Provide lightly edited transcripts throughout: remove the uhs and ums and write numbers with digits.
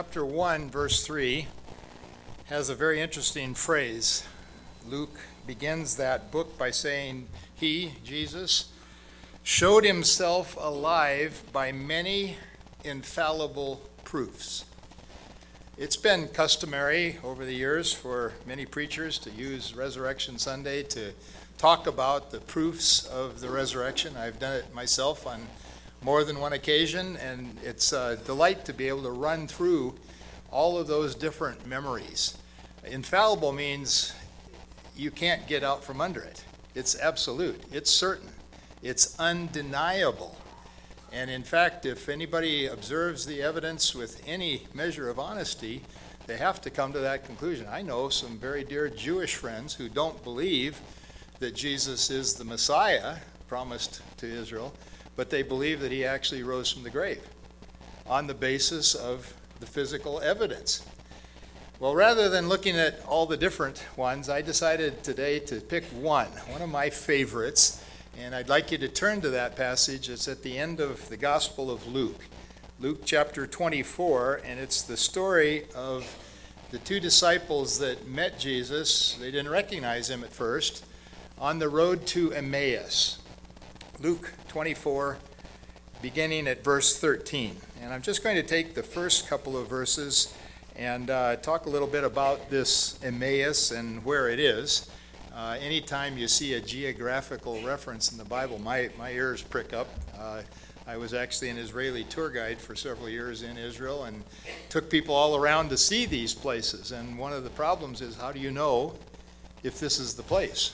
Chapter 1, verse 3 has a very interesting phrase. Luke begins that book by saying, He, Jesus, showed himself alive by many infallible proofs. It's been customary over the years for many preachers to use Resurrection Sunday to talk about the proofs of the resurrection. I've done it myself on more than one occasion, and it's a delight to be able to run through all of those different memories. Infallible means you can't get out from under it. It's absolute. It's certain. It's undeniable. And in fact, if anybody observes the evidence with any measure of honesty, they have to come to that conclusion. I know some very dear Jewish friends who don't believe that Jesus is the Messiah promised to Israel, but they believe that he actually rose from the grave on the basis of the physical evidence. Well, rather than looking at all the different ones, I decided today to pick one of my favorites, and I'd like you to turn to that passage. It's at the end of the Gospel of Luke, Luke chapter 24, and it's the story of the two disciples that met Jesus. They didn't recognize him at first, on the road to Emmaus. Luke 24, beginning at verse 13. And I'm just going to take the first couple of verses and talk a little bit about this Emmaus and where it is. Anytime you see a geographical reference in the Bible, my ears prick up. I was actually an Israeli tour guide for several years in Israel and took people all around to see these places. And one of the problems is, how do you know if this is the place?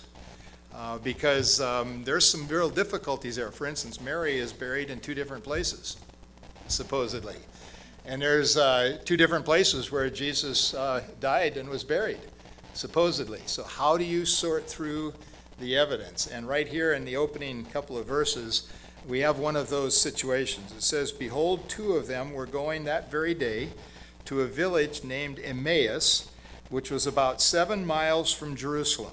Because there's some real difficulties there. For instance, Mary is buried in two different places, supposedly. And there's two different places where Jesus died and was buried, supposedly. So how do you sort through the evidence? And right here in the opening couple of verses, we have one of those situations. It says, Behold, two of them were going that very day to a village named Emmaus, which was about 7 miles from Jerusalem.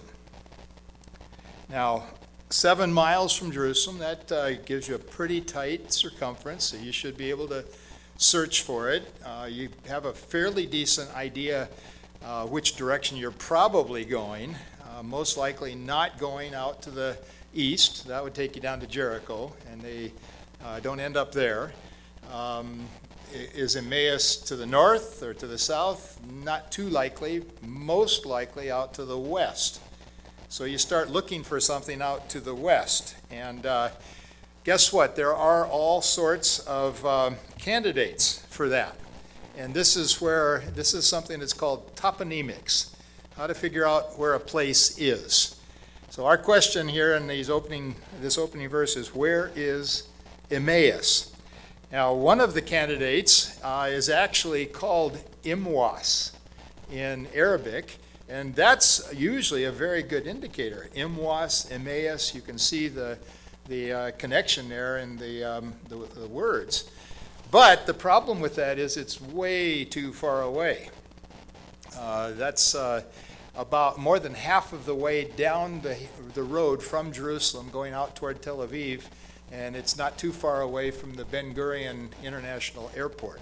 Now, 7 miles from Jerusalem, that gives you a pretty tight circumference, so you should be able to search for it. You have a fairly decent idea which direction you're probably going. Most likely not going out to the east. That would take you down to Jericho, and they don't end up there. Is Emmaus to the north or to the south? Not too likely. Most likely out to the west. So you start looking for something out to the west. And guess what? There are all sorts of candidates for that. And this is something that's called toponymics, how to figure out where a place is. So our question here in this opening verse is, where is Emmaus? Now, one of the candidates is actually called Imwas in Arabic. And that's usually a very good indicator. Imwas, Emmaus, you can see the connection there in the words. But the problem with that is it's way too far away. That's about more than half of the way down the road from Jerusalem going out toward Tel Aviv, and it's not too far away from the Ben Gurion International Airport.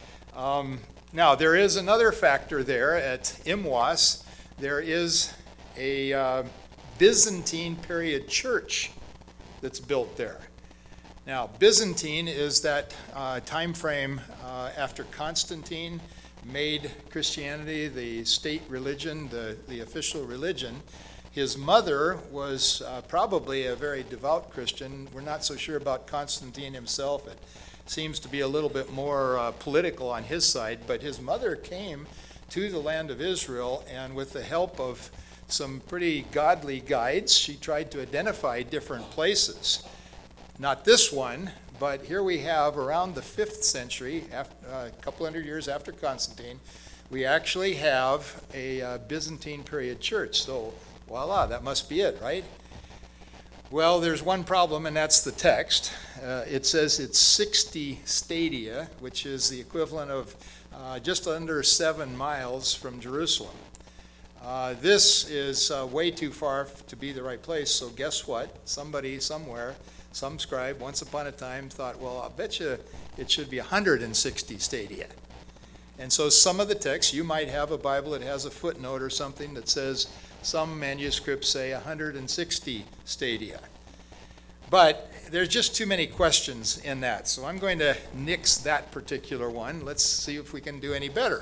Now, there is another factor there at Imwas. There is a Byzantine period church that's built there. Now, Byzantine is that time frame after Constantine made Christianity the state religion, the official religion. His mother was probably a very devout Christian. We're not so sure about Constantine himself. It seems to be a little bit more political on his side, but his mother came to the land of Israel, and with the help of some pretty godly guides, she tried to identify different places. Not this one, but here we have around the 5th century, a couple hundred years after Constantine, we actually have a Byzantine period church. So voila, that must be it, right? Well, there's one problem, and that's the text. It says it's 60 stadia, which is the equivalent of just under 7 miles from Jerusalem. This is way too far to be the right place, so guess what? Somebody somewhere, some scribe, once upon a time thought, well, I'll bet you it should be 160 stadia. And so some of the texts, you might have a Bible that has a footnote or something that says some manuscripts say 160 stadia. But there's just too many questions in that. So I'm going to nix that particular one. Let's see if we can do any better.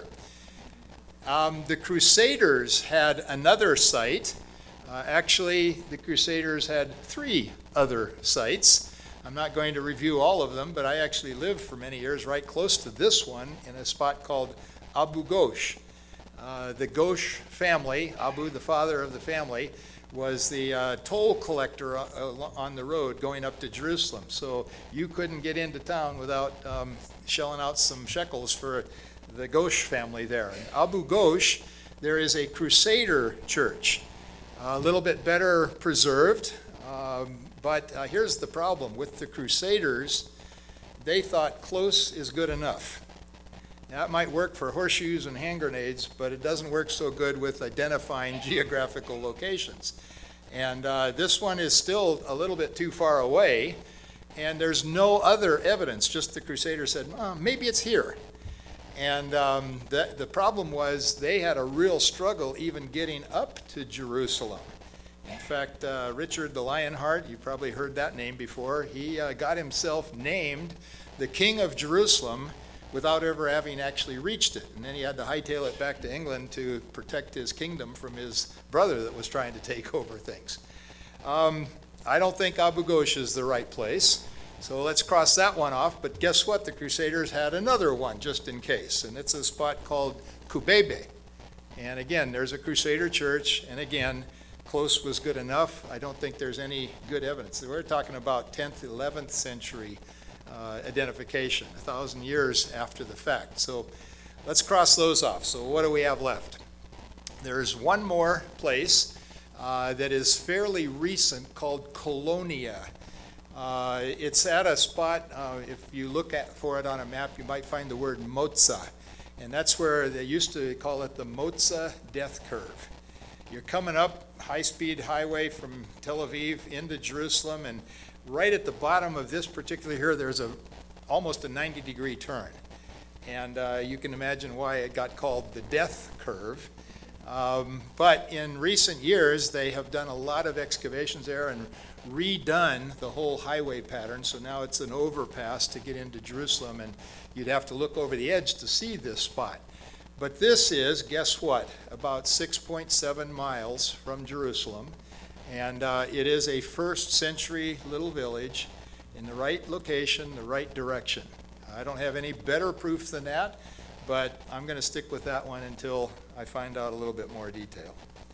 The Crusaders had another site. Actually, the Crusaders had 3 other sites. I'm not going to review all of them, but I actually lived for many years right close to this one in a spot called Abu Ghosh. The Ghosh family, Abu, the father of the family, was the toll collector on the road going up to Jerusalem. So you couldn't get into town without shelling out some shekels for the Ghosh family there. In Abu Ghosh, there is a Crusader church, a little bit better preserved. But here's the problem. With the Crusaders, they thought close is good enough. That might work for horseshoes and hand grenades, but it doesn't work so good with identifying geographical locations. And this one is still a little bit too far away, and there's no other evidence, just the Crusaders said, maybe it's here. And the problem was they had a real struggle even getting up to Jerusalem. In fact, Richard the Lionheart, you probably heard that name before, he got himself named the King of Jerusalem without ever having actually reached it. And then he had to hightail it back to England to protect his kingdom from his brother that was trying to take over things. I don't think Abu Ghosh is the right place, so let's cross that one off. But guess what? The Crusaders had another one just in case, and it's a spot called Kubebe. And again, there's a Crusader church, and again, close was good enough. I don't think there's any good evidence. We're talking about 10th, 11th century identification, 1,000 years after the fact. So let's cross those off. So what do we have left? There's one more place that is fairly recent called Colonia. It's at a spot, if you look for it on a map, you might find the word Moza. And that's where they used to call it the Moza Death Curve. You're coming up high-speed highway from Tel Aviv into Jerusalem, and right at the bottom of this particular here, there's almost a 90-degree turn. And you can imagine why it got called the Death Curve. But in recent years, they have done a lot of excavations there and redone the whole highway pattern. So now it's an overpass to get into Jerusalem, and you'd have to look over the edge to see this spot. But this is, guess what, about 6.7 miles from Jerusalem. And it is a first century little village in the right location, the right direction. I don't have any better proof than that, but I'm going to stick with that one until I find out a little bit more detail.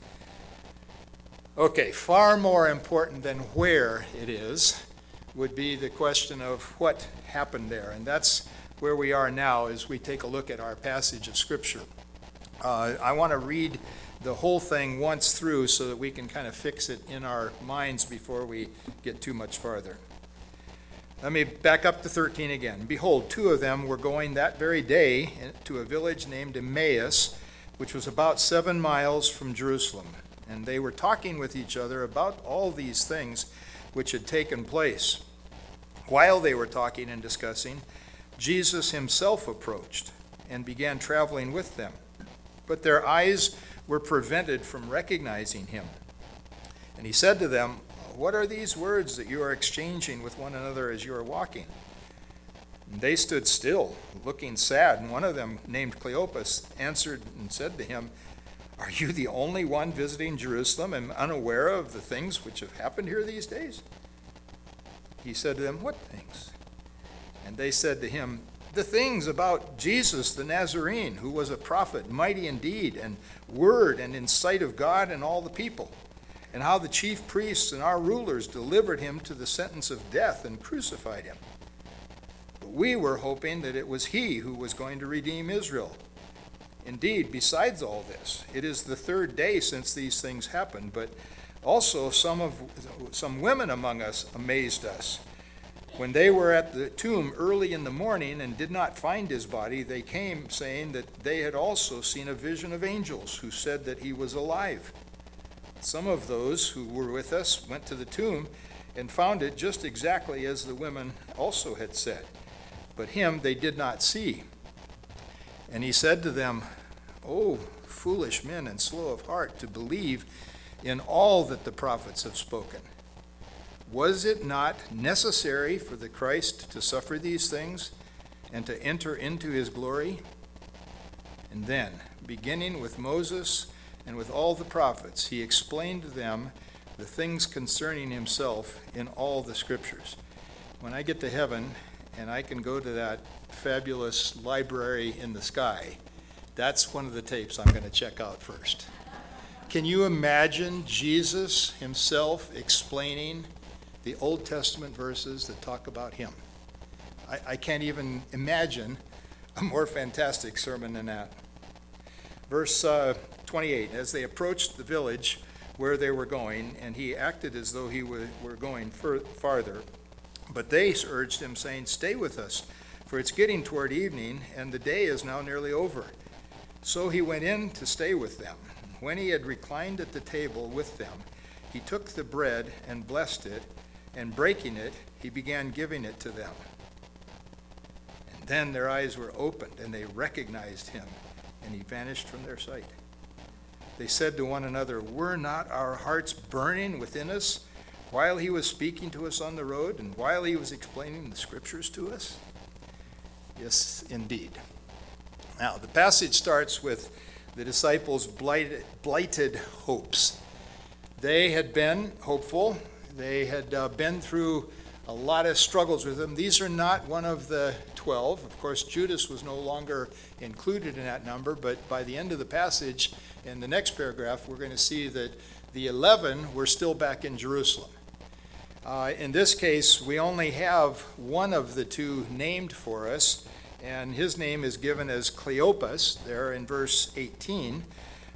Okay, far more important than where it is would be the question of what happened there. And that's where we are now as we take a look at our passage of Scripture. I want to read the whole thing once through so that we can kind of fix it in our minds before we get too much farther. Let me back up to 13 again. Behold, 2 of them were going that very day to a village named Emmaus, which was about 7 miles from Jerusalem. And they were talking with each other about all these things which had taken place. While they were talking and discussing, Jesus himself approached and began traveling with them. But their eyes were prevented from recognizing him. And he said to them, "What are these words that you are exchanging with one another as you are walking?" And they stood still, looking sad. And one of them, named Cleopas, answered and said to him, "Are you the only one visiting Jerusalem and unaware of the things which have happened here these days?" He said to them, "What things?" And they said to him, "The things about Jesus the Nazarene, who was a prophet, mighty in deed and word and in sight of God and all the people, and how the chief priests and our rulers delivered him to the sentence of death and crucified him. But we were hoping that it was he who was going to redeem Israel. Indeed, besides all this, it is the 3rd day since these things happened, but also some women among us amazed us. When they were at the tomb early in the morning and did not find his body, they came saying that they had also seen a vision of angels who said that he was alive. Some of those who were with us went to the tomb and found it just exactly as the women also had said, but him they did not see." And he said to them, O foolish men and slow of heart to believe in all that the prophets have spoken. Was it not necessary for the Christ to suffer these things and to enter into his glory? And then, beginning with Moses and with all the prophets, he explained to them the things concerning himself in all the scriptures. When I get to heaven and I can go to that fabulous library in the sky, that's one of the tapes I'm going to check out first. Can you imagine Jesus himself explaining the Old Testament verses that talk about him? I can't even imagine a more fantastic sermon than that. Verse 28, as they approached the village where they were going, and he acted as though he were going farther, but they urged him, saying, Stay with us, for it's getting toward evening, and the day is now nearly over. So he went in to stay with them. When he had reclined at the table with them, he took the bread and blessed it, and breaking it, he began giving it to them. And then their eyes were opened, and they recognized him, and he vanished from their sight. They said to one another, Were not our hearts burning within us while he was speaking to us on the road, and while he was explaining the scriptures to us? Yes, indeed. Now, the passage starts with the disciples' blighted hopes. They had been hopeful. They had been through a lot of struggles with them. These are not one of the 12. Of course, Judas was no longer included in that number, but by the end of the passage, in the next paragraph, we're going to see that the 11 were still back in Jerusalem. In this case, we only have one of the two named for us, and his name is given as Cleopas there in verse 18.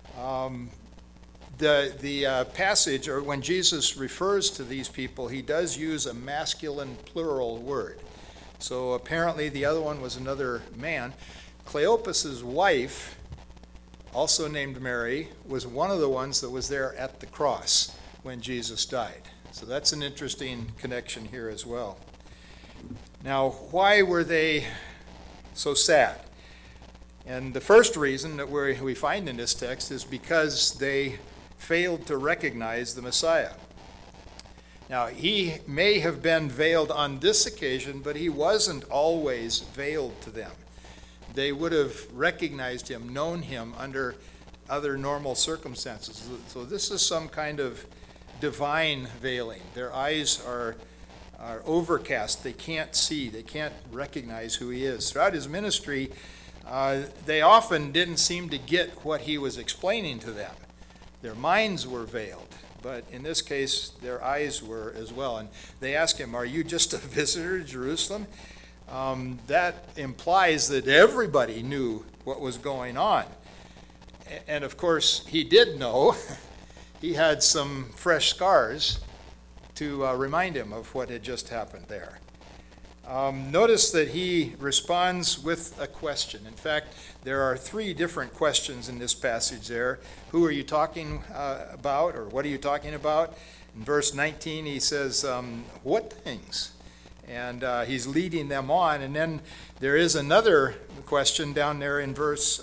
The passage, or when Jesus refers to these people, he does use a masculine plural word. So apparently the other one was another man. Cleopas's wife, also named Mary, was one of the ones that was there at the cross when Jesus died. So that's an interesting connection here as well. Now, why were they so sad? And the first reason that we find in this text is because they failed to recognize the Messiah. Now, he may have been veiled on this occasion, but he wasn't always veiled to them. They would have recognized him, known him under other normal circumstances. So this is some kind of divine veiling. Their eyes are overcast. They can't see. They can't recognize who he is. Throughout his ministry, they often didn't seem to get what he was explaining to them. Their minds were veiled, but in this case, their eyes were as well. And they ask him, Are you just a visitor to Jerusalem? That implies that everybody knew what was going on. And of course, he did know. He had some fresh scars to remind him of what had just happened there. Notice that he responds with a question. In fact, there are 3 different questions in this passage there. Who are you talking about, or what are you talking about? In verse 19, he says, what things? And he's leading them on. And then there is another question down there in verse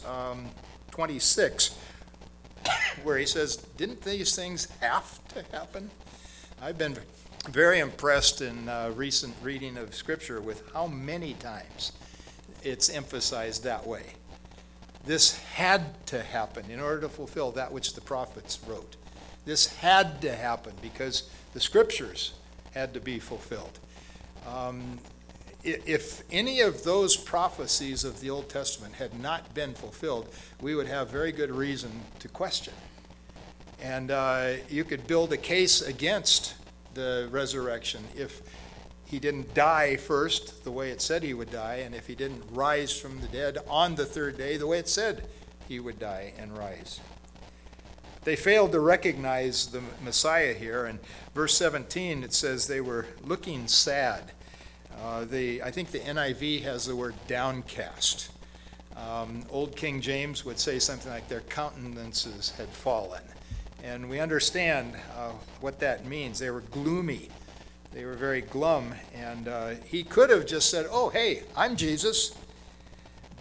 26, where he says, didn't these things have to happen? I've been very impressed in recent reading of Scripture with how many times it's emphasized that way. This had to happen in order to fulfill that which the prophets wrote. This had to happen because the Scriptures had to be fulfilled. If any of those prophecies of the Old Testament had not been fulfilled, we would have very good reason to question. And you could build a case against the resurrection if he didn't die first the way it said he would die, and if he didn't rise from the dead on the 3rd day the way it said he would die and rise. They failed to recognize the Messiah here. In verse 17 it says they were looking sad. I think the NIV has the word downcast. Old King James would say something like their countenances had fallen. And we understand what that means. They were gloomy. They were very glum. And he could have just said, oh, hey, I'm Jesus.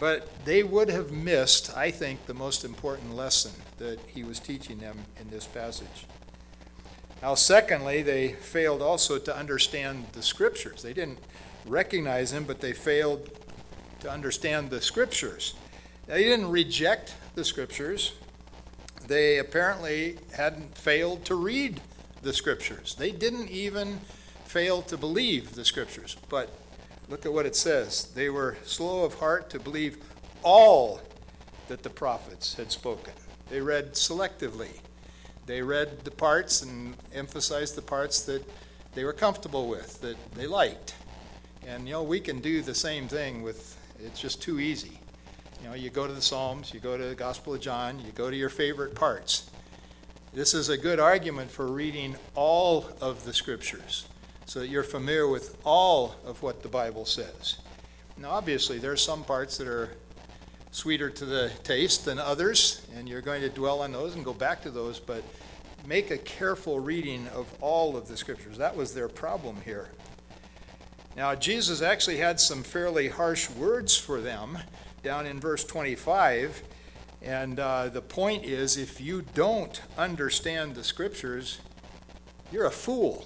But they would have missed, I think, the most important lesson that he was teaching them in this passage. Now, secondly, they failed also to understand the Scriptures. They didn't recognize him, but they failed to understand the Scriptures. They didn't reject the Scriptures. They apparently hadn't failed to read the Scriptures. They didn't even fail to believe the Scriptures. But look at what it says. They were slow of heart to believe all that the prophets had spoken. They read selectively. They read the parts and emphasized the parts that they were comfortable with, that they liked. And, we can do the same thing with, it's just too easy. You go to the Psalms, you go to the Gospel of John, you go to your favorite parts. This is a good argument for reading all of the Scriptures so that you're familiar with all of what the Bible says. Now, obviously, there are some parts that are sweeter to the taste than others, and you're going to dwell on those and go back to those, but make a careful reading of all of the Scriptures. That was their problem here. Now, Jesus actually had some fairly harsh words for them down in verse 25, and the point is, if you don't understand the Scriptures, you're a fool.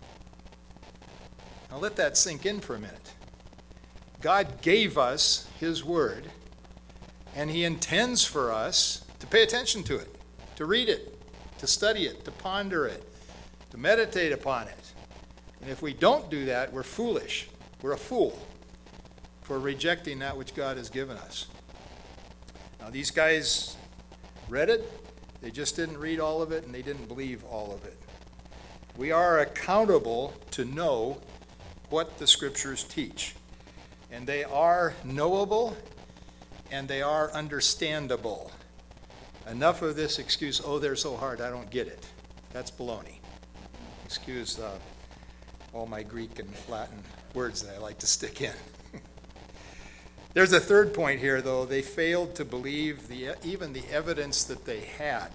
Now let that sink in for a minute. God gave us his word, and he intends for us to pay attention to it, to read it, to study it, to ponder it, to meditate upon it. And if we don't do that, we're foolish. We're a fool for rejecting that which God has given us. Now, these guys read it. They just didn't read all of it, and they didn't believe all of it. We are accountable to know what the Scriptures teach. And they are knowable, and they are understandable. Enough of this excuse, they're so hard, I don't get it. That's baloney. Excuse all my Greek and Latin words that I like to stick in. There's a third point here, though. They failed to believe even the evidence that they had.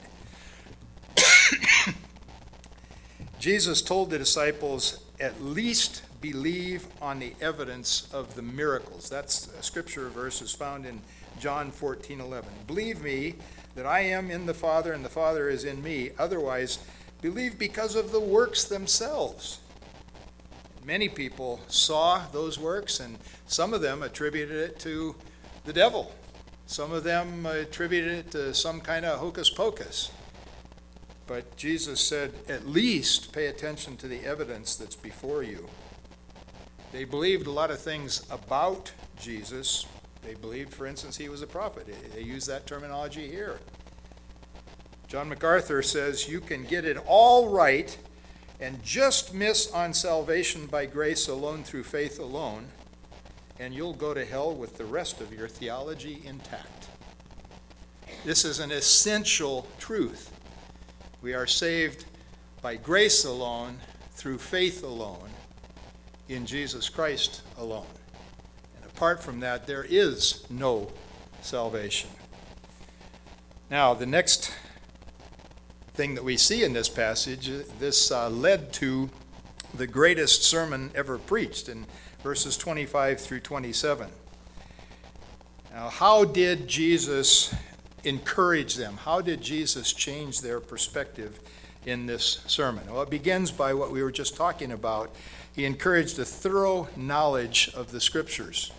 Jesus told the disciples, at least believe on the evidence of the miracles. That's a scripture verse is found in John 14:11. Believe me that I am in the Father and the Father is in me. Otherwise, believe because of the works themselves. Many people saw those works, and some of them attributed it to the devil. Some of them attributed it to some kind of hocus pocus. But Jesus said, at least pay attention to the evidence that's before you. They believed a lot of things about Jesus. They believed, for instance, he was a prophet. They use that terminology here. John MacArthur says, you can get it all right and just miss on salvation by grace alone through faith alone, and you'll go to hell with the rest of your theology intact. This is an essential truth. We are saved by grace alone, through faith alone, in Jesus Christ alone. And apart from that, there is no salvation. Now, the next thing that we see in this passage, this led to the greatest sermon ever preached in verses 25 through 27. Now, how did Jesus encourage them? How did Jesus change their perspective in this sermon? Well, it begins by what we were just talking about. He encouraged a thorough knowledge of the Scriptures.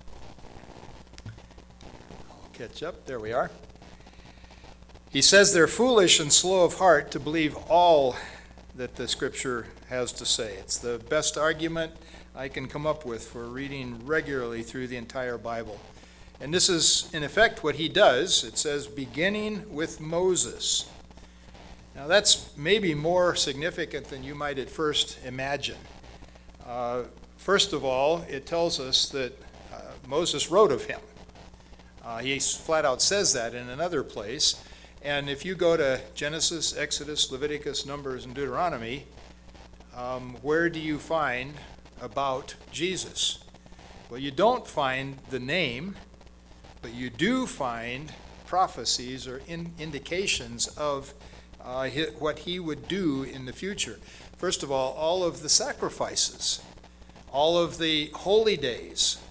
I'll catch up. There we are. He says they're foolish and slow of heart to believe all that the Scripture has to say. It's the best argument I can come up with for reading regularly through the entire Bible. And this is, in effect, what he does. It says, beginning with Moses. Now, that's maybe more significant than you might at first imagine. First of all, it tells us that Moses wrote of him. He flat out says that in another place. And if you go to Genesis, Exodus, Leviticus, Numbers, and Deuteronomy, where do you find about Jesus? Well, you don't find the name, but you do find prophecies or indications of what he would do in the future. First of all of the sacrifices, all of the holy days,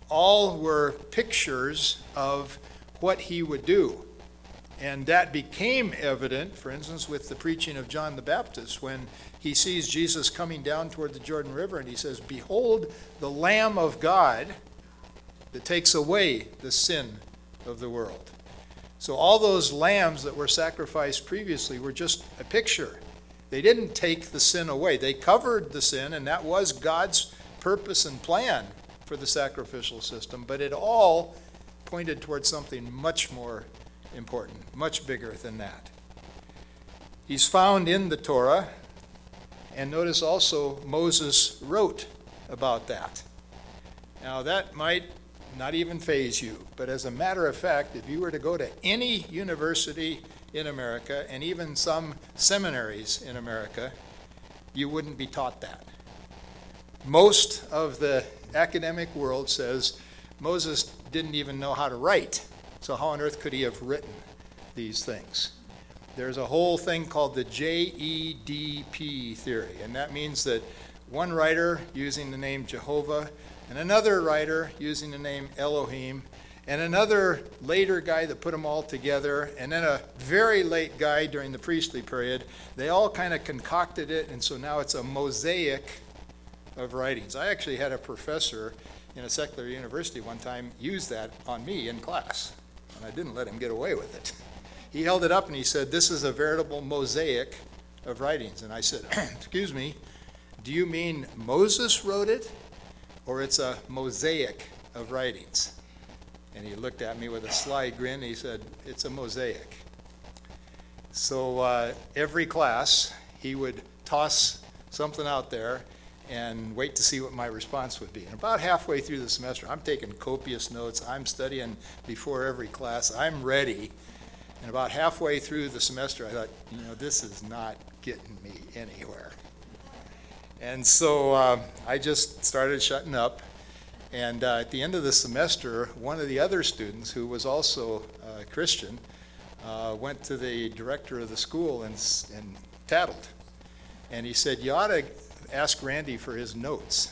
all were pictures of what he would do. And that became evident, for instance, with the preaching of John the Baptist, when he sees Jesus coming down toward the Jordan River, and he says, "Behold, the Lamb of God that takes away the sin of the world." So all those lambs that were sacrificed previously were just a picture. They didn't take the sin away. They covered the sin, and that was God's purpose and plan for the sacrificial system, but it all pointed towards something much more important, much bigger than that. He's found in the Torah, and notice also Moses wrote about that. Now that might not even faze you, but as a matter of fact, if you were to go to any university in America, and even some seminaries in America, you wouldn't be taught that. Most of the academic world says Moses didn't even know how to write, so how on earth could he have written these things? There's a whole thing called the JEDP theory, and that means that one writer using the name Jehovah, and another writer using the name Elohim, and another later guy that put them all together, and then a very late guy during the priestly period, they all kind of concocted it, and so now it's a mosaic of writings. I actually had a professor in a secular university one time use that on me in class, and I didn't let him get away with it. He held it up and he said, "This is a veritable mosaic of writings." And I said, "Excuse me, do you mean Moses wrote it, or it's a mosaic of writings?" And he looked at me with a sly grin. He said, "It's a mosaic." So every class, he would toss something out there and wait to see what my response would be. And about halfway through the semester, I'm taking copious notes. I'm studying before every class. I'm ready. And about halfway through the semester, I thought, this is not getting me anywhere. And so I just started shutting up. And at the end of the semester, one of the other students, who was also a Christian, went to the director of the school and tattled. And he said, "You ought to ask Randy for his notes."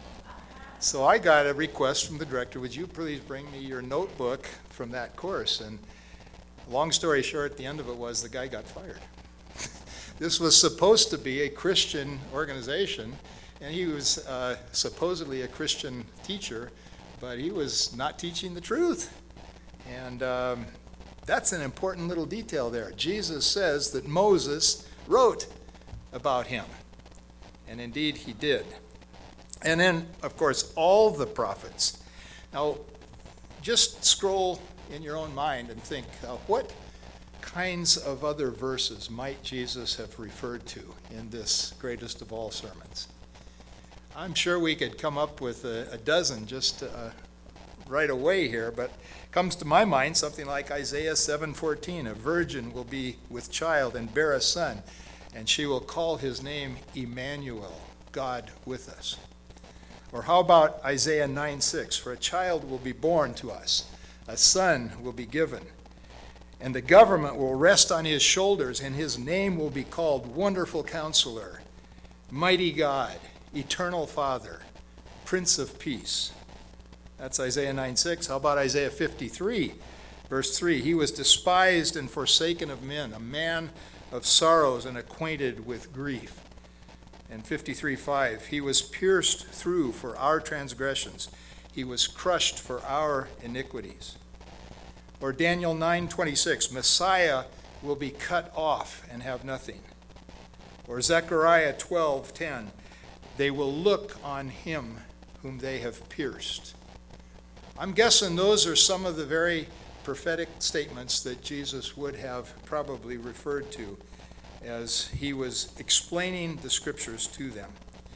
So I got a request from the director, "Would you please bring me your notebook from that course?" And long story short, the end of it was the guy got fired. This was supposed to be a Christian organization, and he was supposedly a Christian teacher, but he was not teaching the truth. And that's an important little detail there. Jesus says that Moses wrote about him, and indeed he did. And then, of course, all the prophets. Now, just scroll in your own mind and think, what kinds of other verses might Jesus have referred to in this greatest of all sermons? I'm sure we could come up with a dozen just right away here, but comes to my mind something like Isaiah 7:14, "A virgin will be with child and bear a son, and she will call his name Emmanuel, God with us." Or how about Isaiah 9:6, "For a child will be born to us, a son will be given, and the government will rest on his shoulders, and his name will be called Wonderful Counselor, Mighty God, Eternal Father, Prince of Peace." That's Isaiah 9:6. How about Isaiah 53, verse 3? "He was despised and forsaken of men, a man of sorrows and acquainted with grief." And 53:5, "He was pierced through for our transgressions. He was crushed for our iniquities." Or Daniel 9:26, "Messiah will be cut off and have nothing." Or Zechariah 12:10, "They will look on him whom they have pierced." I'm guessing those are some of the very prophetic statements that Jesus would have probably referred to as he was explaining the scriptures to them.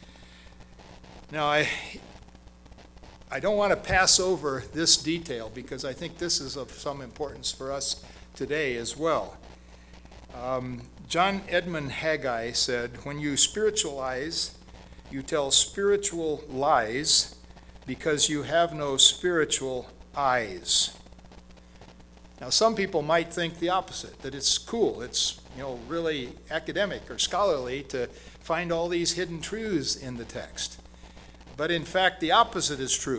Now, I don't want to pass over this detail because I think this is of some importance for us today as well. John Edmund Haggai said, "When you spiritualize, you tell spiritual lies because you have no spiritual eyes." Now, some people might think the opposite, that it's cool, it's really academic or scholarly to find all these hidden truths in the text. But in fact, the opposite is true.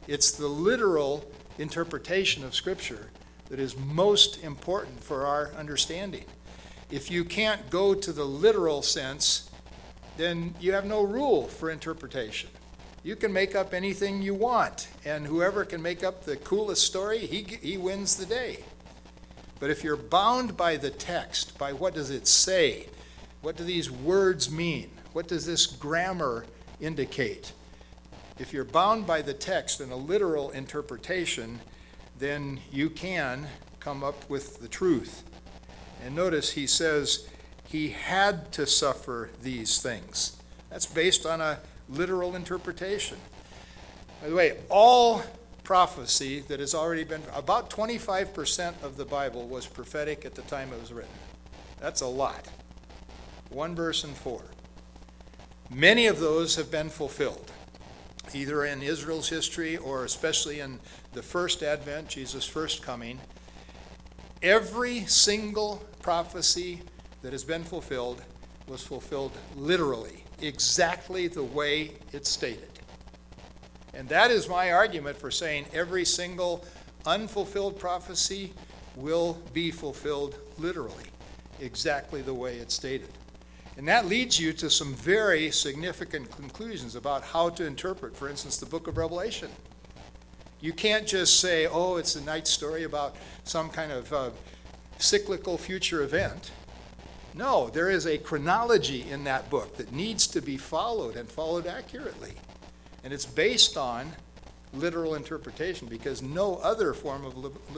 It's the literal interpretation of Scripture that is most important for our understanding. If you can't go to the literal sense, then you have no rule for interpretation. You can make up anything you want, and whoever can make up the coolest story, he wins the day. But if you're bound by the text, by what does it say, what do these words mean, what does this grammar indicate? If you're bound by the text and a literal interpretation, then you can come up with the truth. And notice he says he had to suffer these things. That's based on a literal interpretation. By the way, all prophecy that has already been, about 25% of the Bible was prophetic at the time it was written. That's a lot. 1 verse in 4. Many of those have been fulfilled, either in Israel's history or especially in the first advent, Jesus' first coming. Every single prophecy that has been fulfilled was fulfilled literally, exactly the way it's stated. And that is my argument for saying every single unfulfilled prophecy will be fulfilled literally, exactly the way it's stated. And that leads you to some very significant conclusions about how to interpret, for instance, the book of Revelation. You can't just say, oh, it's a night story about some kind of cyclical future event. No, there is a chronology in that book that needs to be followed and followed accurately. And it's based on literal interpretation, because no other form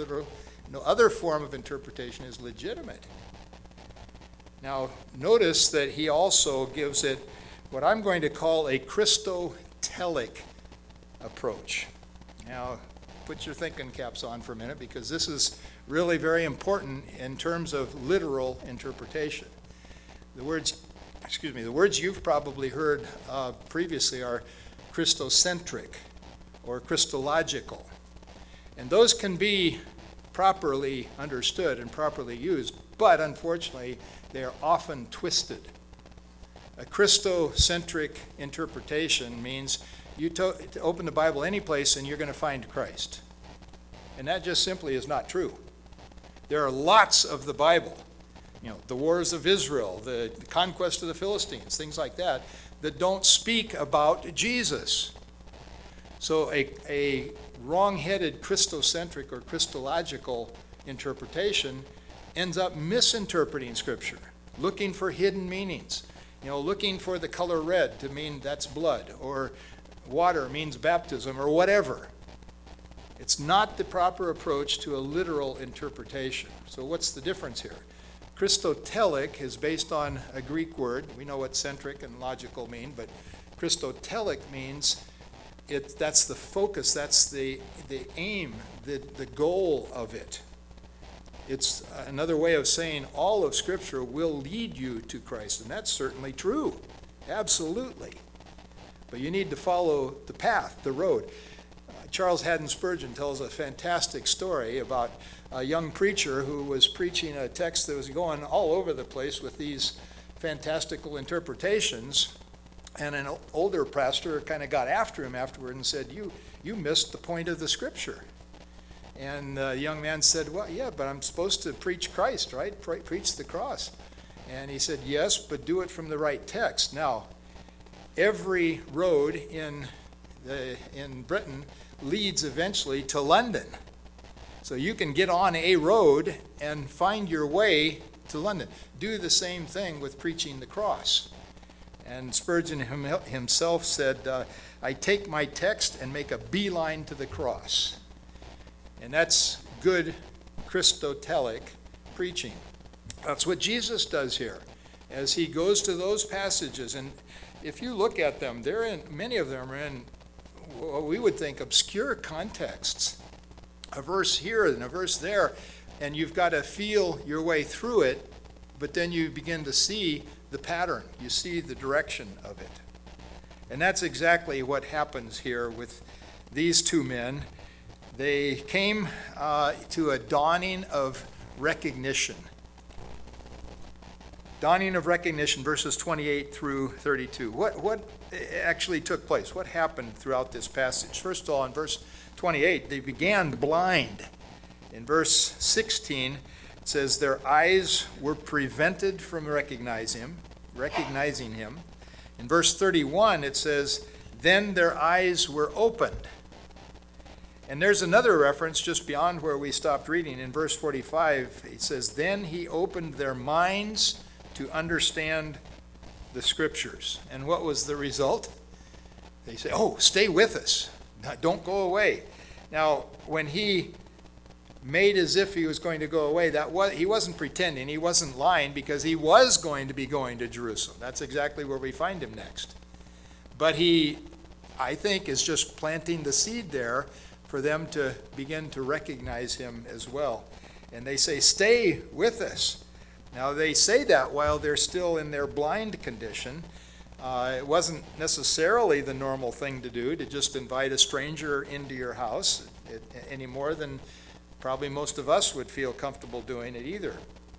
of interpretation is legitimate. Now, notice that he also gives it what I'm going to call a Christotelic approach. Now, put your thinking caps on for a minute, because this is really very important in terms of literal interpretation. The words you've probably heard previously are Christocentric or Christological. And those can be properly understood and properly used, but unfortunately, they are often twisted. A Christocentric interpretation means you to open the Bible any place and you're going to find Christ. And that just simply is not true. There are lots of the Bible, the wars of Israel, the conquest of the Philistines, things like that, that don't speak about Jesus. So a wrong-headed Christocentric or Christological interpretation ends up misinterpreting Scripture, looking for hidden meanings, looking for the color red to mean that's blood, or water means baptism, or whatever. It's not the proper approach to a literal interpretation. So what's the difference here? Christotelic is based on a Greek word. We know what centric and logical mean, but Christotelic means that's the focus, that's the aim, the goal of it. It's another way of saying all of Scripture will lead you to Christ, and that's certainly true, absolutely. But you need to follow the path, the road. Charles Haddon Spurgeon tells a fantastic story about a young preacher who was preaching a text that was going all over the place with these fantastical interpretations, and an older pastor kind of got after him afterward and said, you missed the point of the Scripture. And the young man said, well, yeah, but I'm supposed to preach Christ, right? Preach the cross. And he said, yes, but do it from the right text. Now, every road in Britain leads eventually to London. So you can get on a road and find your way to London. Do the same thing with preaching the cross. And Spurgeon himself said, I take my text and make a beeline to the cross. And that's good Christotelic preaching. That's what Jesus does here as he goes to those passages. And if you look at them, many of them are in what we would think obscure contexts. A verse here and a verse there, and you've got to feel your way through it, but then you begin to see the pattern. You see the direction of it. And that's exactly what happens here with these two men. They came to a dawning of recognition. Dawning of recognition, verses 28 through 32. What actually took place? What happened throughout this passage? First of all, in verse 28, they began blind. In verse 16, it says their eyes were prevented from recognizing him. In verse 31, it says, then their eyes were opened. And there's another reference just beyond where we stopped reading. In verse 45, it says, then he opened their minds to understand the scriptures. And what was the result? They say, oh, stay with us. Don't go away. Now, when he made as if he was going to go away, he wasn't pretending. He wasn't lying, because he was going to be going to Jerusalem. That's exactly where we find him next. But he, I think, is just planting the seed there for them to begin to recognize him as well. And they say, stay with us. Now, they say that while they're still in their blind condition. It wasn't necessarily the normal thing to do, to just invite a stranger into your house, any more than probably most of us would feel comfortable doing it either.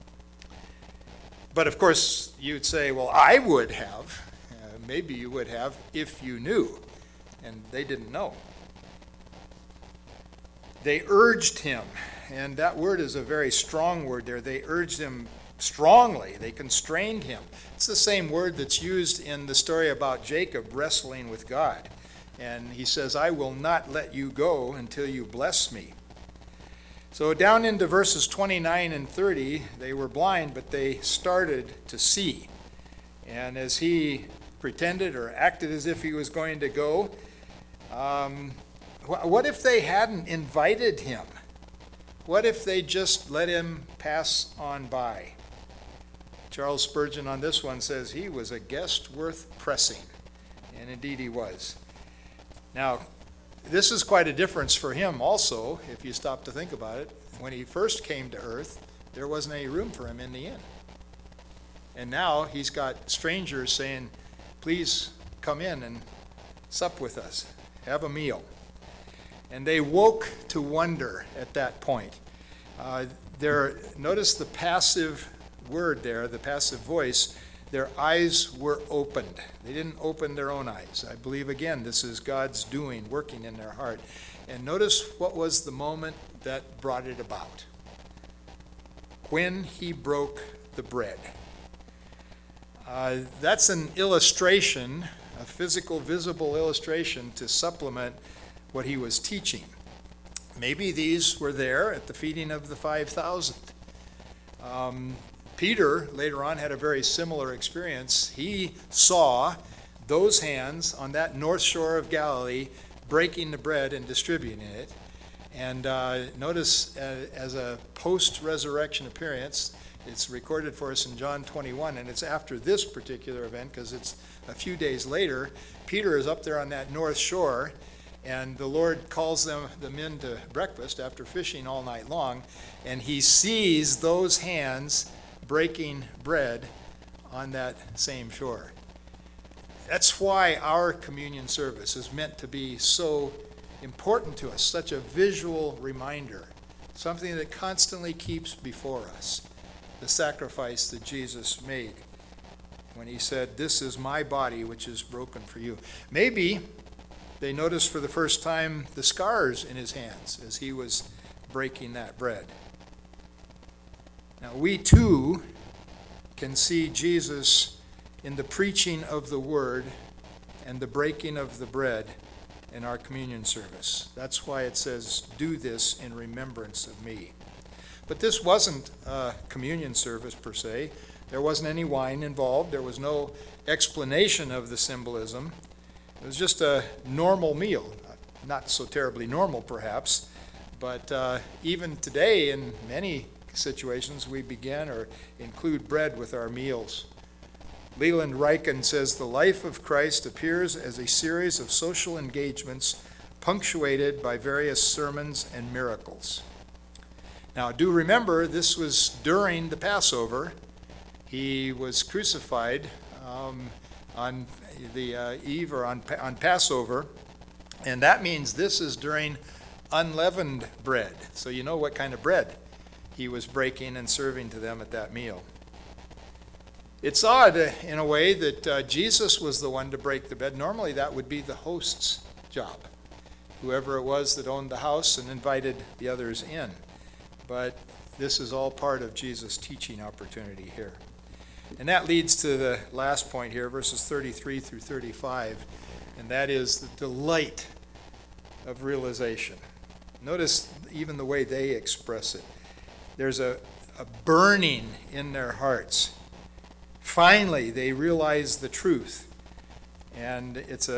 But of course, you'd say, well, I would have. Maybe you would have if you knew. And they didn't know. They urged him. And that word is a very strong word there. They urged him strongly. They constrained him. It's the same word that's used in the story about Jacob wrestling with God. And he says, I will not let you go until you bless me. So down into verses 29 and 30, they were blind, but they started to see. And as he pretended or acted as if he was going to go, what if they hadn't invited him? What if they just let him pass on by? Charles Spurgeon on this one says he was a guest worth pressing. And indeed he was. Now, this is quite a difference for him also, if you stop to think about it. When he first came to earth, there wasn't any room for him in the inn. And now he's got strangers saying, please come in and sup with us, have a meal. And they woke to wonder at that point. Notice the passive word there, the passive voice. Their eyes were opened. They didn't open their own eyes. I believe, again, this is God's doing, working in their heart. And notice what was the moment that brought it about. When he broke the bread. That's an illustration, a physical, visible illustration to supplement what he was teaching. Maybe these were there at the feeding of the 5,000. Peter, later on, had a very similar experience. He saw those hands on that north shore of Galilee breaking the bread and distributing it. And notice, as a post-resurrection appearance, it's recorded for us in John 21, and it's after this particular event, because it's a few days later. Peter is up there on that north shore, and the Lord calls them in to breakfast after fishing all night long, and he sees those hands breaking bread on that same shore. That's why our communion service is meant to be so important to us, such a visual reminder, something that constantly keeps before us the sacrifice that Jesus made when he said, "This is my body which is broken for you." Maybe they noticed for the first time the scars in his hands as he was breaking that bread. Now, we too can see Jesus in the preaching of the word and the breaking of the bread in our communion service. That's why it says, "Do this in remembrance of me." But this wasn't a communion service per se. There wasn't any wine involved. There was no explanation of the symbolism. It was just a normal meal. Not so terribly normal, perhaps, but even today in many situations we begin or include bread with our meals. Leland Ryken says, "The life of Christ appears as a series of social engagements punctuated by various sermons and miracles." Now, do remember, this was during the Passover. He was crucified on the eve or on Passover, and that means this is during unleavened bread. So you know what kind of bread he was breaking and serving to them at that meal. It's odd, in a way, that Jesus was the one to break the bed. Normally that would be the host's job, whoever it was that owned the house and invited the others in. But this is all part of Jesus' teaching opportunity here. And that leads to the last point here, verses 33 through 35, and that is the delight of realization. Notice even the way they express it. There's a burning in their hearts. Finally, they realize the truth, and it's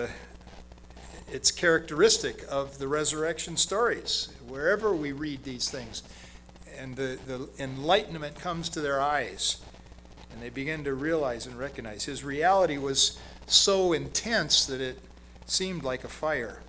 characteristic of the resurrection stories. Wherever we read these things, and the enlightenment comes to their eyes, and they begin to realize and recognize. His reality was so intense that it seemed like a fire.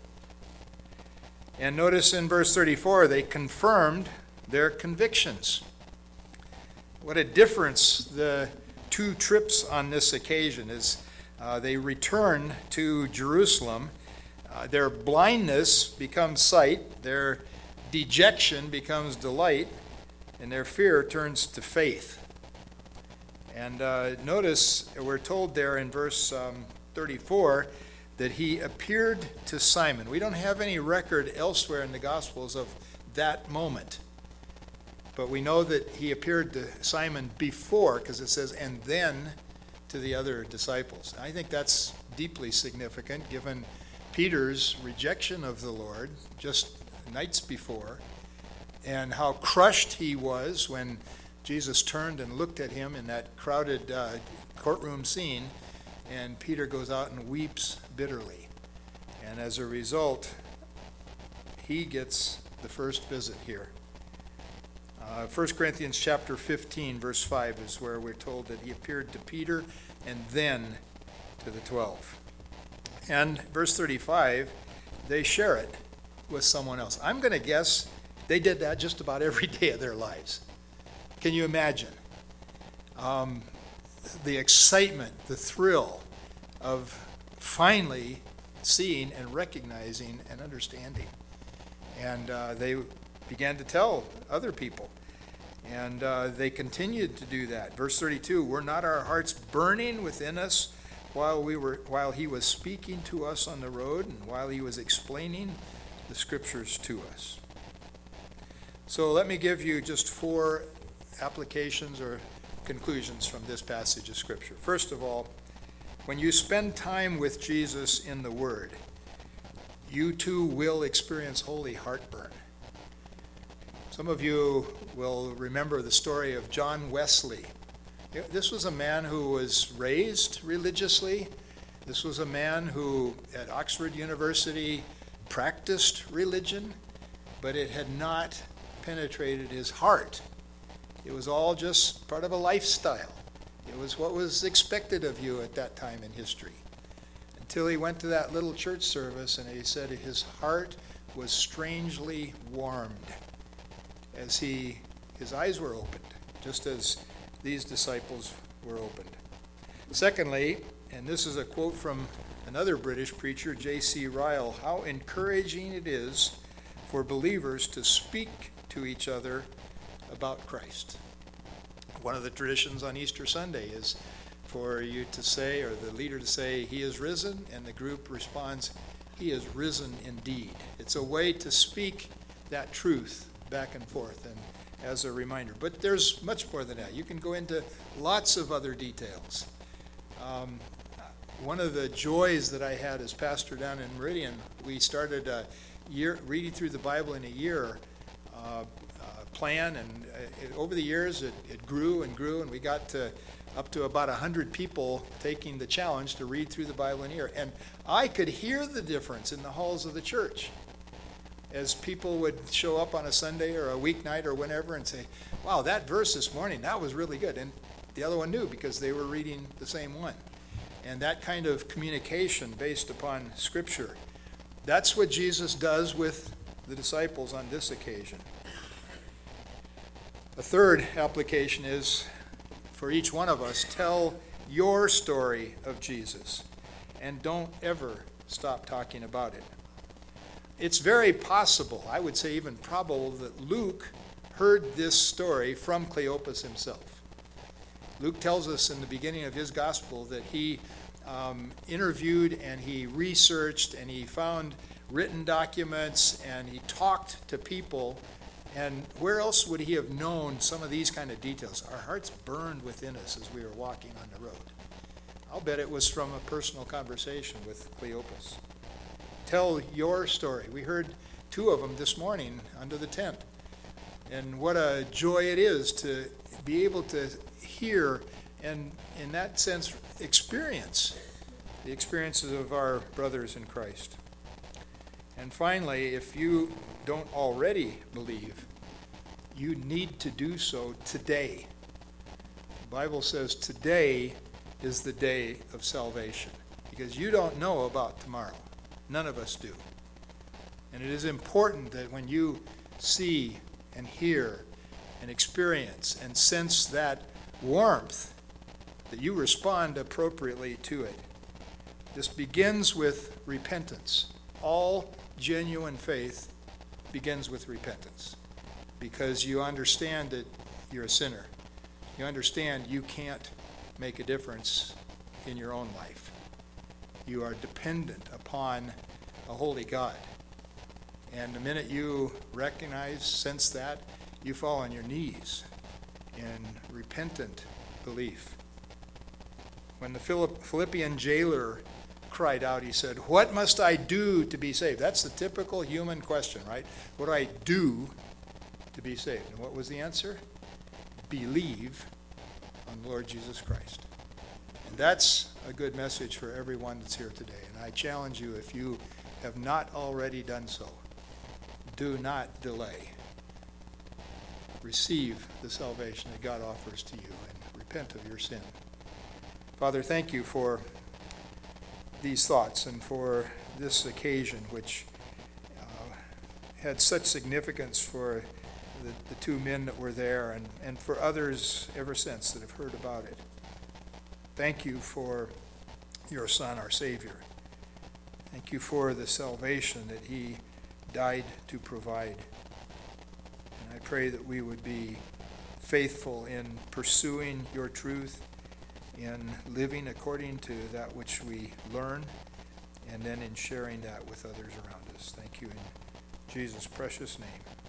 And notice in verse 34, they confirmed their convictions. What a difference the two trips on this occasion is. They return to Jerusalem. Their blindness becomes sight, their dejection becomes delight, and their fear turns to faith. And notice we're told there in verse 34 that he appeared to Simon. We don't have any record elsewhere in the Gospels of that moment. But we know that he appeared to Simon before, because it says, and then to the other disciples. I think that's deeply significant, given Peter's rejection of the Lord just nights before, and how crushed he was when Jesus turned and looked at him in that crowded courtroom scene, and Peter goes out and weeps bitterly. And as a result, he gets the first visit here. 1 Corinthians chapter 15, verse 5 is where we're told that he appeared to Peter and then to the 12. And verse 35, they share it with someone else. I'm going to guess they did that just about every day of their lives. Can you imagine? The excitement, the thrill of finally seeing and recognizing and understanding. And they began to tell other people. And they continued to do that. Verse 32, were not our hearts burning within us while he was speaking to us on the road and while he was explaining the scriptures to us? So let me give you just 4 applications or conclusions from this passage of Scripture. First of all, when you spend time with Jesus in the Word, you too will experience holy heartburn. Some of you will remember the story of John Wesley. This was a man who was raised religiously. This was a man who at Oxford University practiced religion, but it had not penetrated his heart. It was all just part of a lifestyle. It was what was expected of you at that time in history. Until he went to that little church service and he said his heart was strangely warmed as his eyes were opened, just as these disciples were opened. Secondly, and this is a quote from another British preacher, J.C. Ryle, how encouraging it is for believers to speak to each other about Christ. One of the traditions on Easter Sunday is for you to say, or the leader to say, he is risen, and the group responds, he is risen indeed. It's a way to speak that truth back and forth and as a reminder. But there's much more than that. You can go into lots of other details. One of the joys that I had as pastor down in Meridian, we started a year reading through the Bible in a year plan, and over the years it grew and grew, and we got up to about 100 people taking the challenge to read through the Bible in a year. And I could hear the difference in the halls of the church as people would show up on a Sunday or a weeknight or whenever and say, wow, that verse this morning, that was really good. And the other one knew because they were reading the same one. And that kind of communication based upon Scripture, that's what Jesus does with the disciples on this occasion. A third application is for each one of us, tell your story of Jesus and don't ever stop talking about it. It's very possible, I would say even probable, that Luke heard this story from Cleopas himself. Luke tells us in the beginning of his gospel that he interviewed and he researched and he found written documents and he talked to people. And where else would he have known some of these kind of details? Our hearts burned within us as we were walking on the road. I'll bet it was from a personal conversation with Cleopas. Tell your story. We heard 2 of them this morning under the tent. And what a joy it is to be able to hear and, in that sense, experience the experiences of our brothers in Christ. And finally, if you don't already believe, you need to do so today. The Bible says today is the day of salvation, because you don't know about tomorrow. None of us do. And it is important that when you see and hear and experience and sense that warmth, that you respond appropriately to it. This begins with repentance. All genuine faith begins with repentance, because you understand that you're a sinner. You understand you can't make a difference in your own life. You are dependent upon a holy God. And the minute you recognize, sense that, you fall on your knees in repentant belief. When the Philippian jailer cried out, he said, "What must I do to be saved?" That's the typical human question, right? What do I do to be saved? And what was the answer? Believe on the Lord Jesus Christ. And that's a good message for everyone that's here today. And I challenge you, if you have not already done so, do not delay. Receive the salvation that God offers to you and repent of your sin. Father, thank you for these thoughts and for this occasion, which had such significance for the 2 men that were there and for others ever since that have heard about it. Thank you for your Son, our Savior. Thank you for the salvation that he died to provide. And I pray that we would be faithful in pursuing your truth, in living according to that which we learn, and then in sharing that with others around us. Thank you in Jesus' precious name.